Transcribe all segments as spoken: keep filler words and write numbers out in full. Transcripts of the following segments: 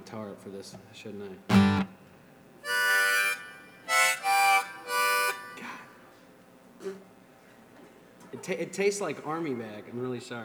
guitar up for this, shouldn't I? God. It, ta- it tastes like army bag. I'm really sorry.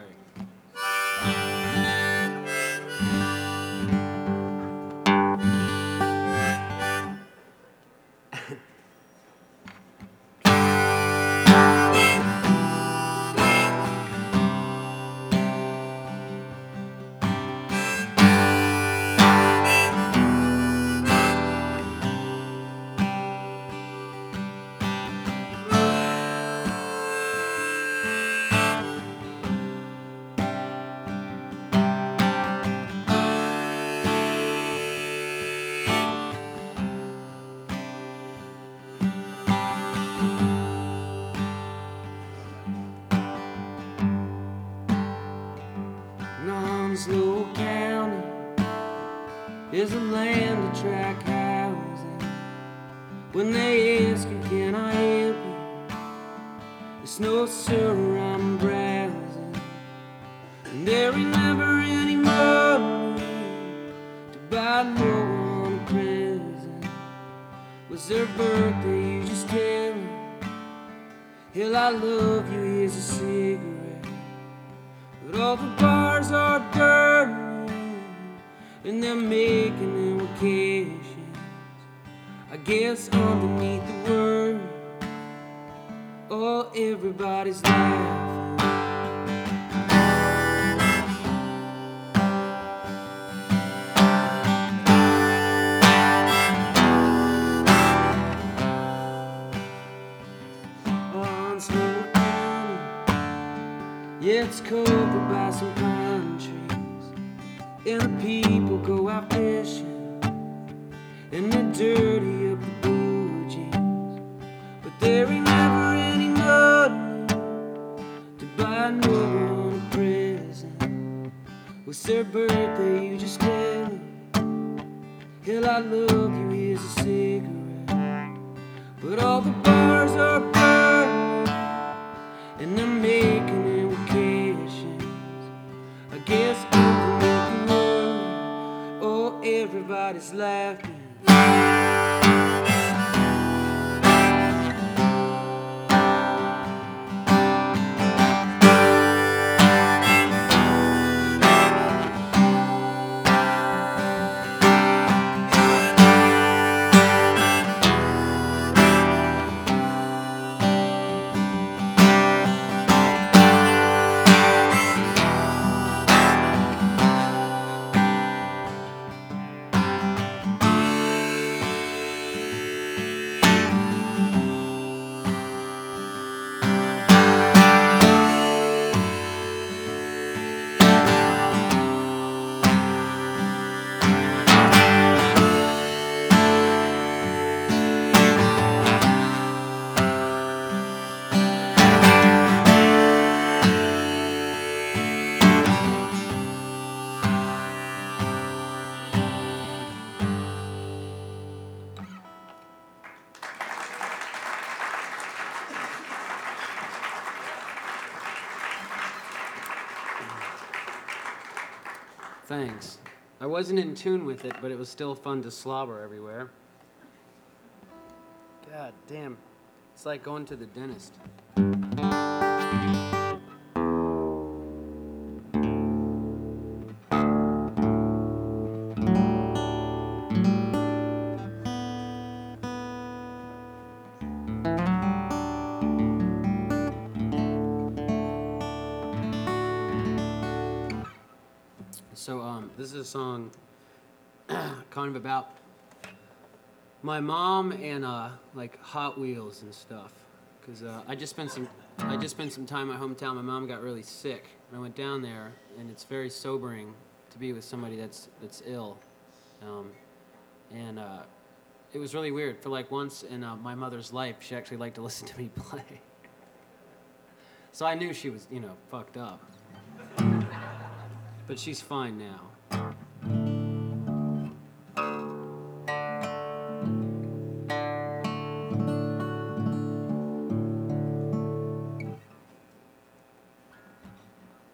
Onslow County is a land of track housing. When they ask you, can I help you? There's no sir, I'm browsing. And there ain't never any money to buy no one a present. Was their birthday, you just tell them, hell, I love you, here's a cigarette. But all the bars are burning, and they're making invocations. I guess underneath the word, oh, everybody's laughing. Onslow County, yeah, it's covered by some pine trees, and the people go out fishing, and they're dirty up the blue jeans. But there ain't never any money to buy no one a present. What's their birthday, you just tell them, hell, I love you, here's a cigarette. But all the bars are burning, and they're making invocations. I guess underneath the world, oh, everybody's laughing. Thanks. I wasn't in tune with it, but it was still fun to slobber everywhere. God damn. It's like going to the dentist. So, um, this is a song kind of about my mom and, uh, like, Hot Wheels and stuff. Because, uh, I just spent some, I just spent some time in my hometown. My mom got really sick, and I went down there, and it's very sobering to be with somebody that's, that's ill. Um, and, uh, it was really weird. For, like, once in uh, my mother's life, she actually liked to listen to me play. So I knew she was, you know, fucked up. But she's fine now.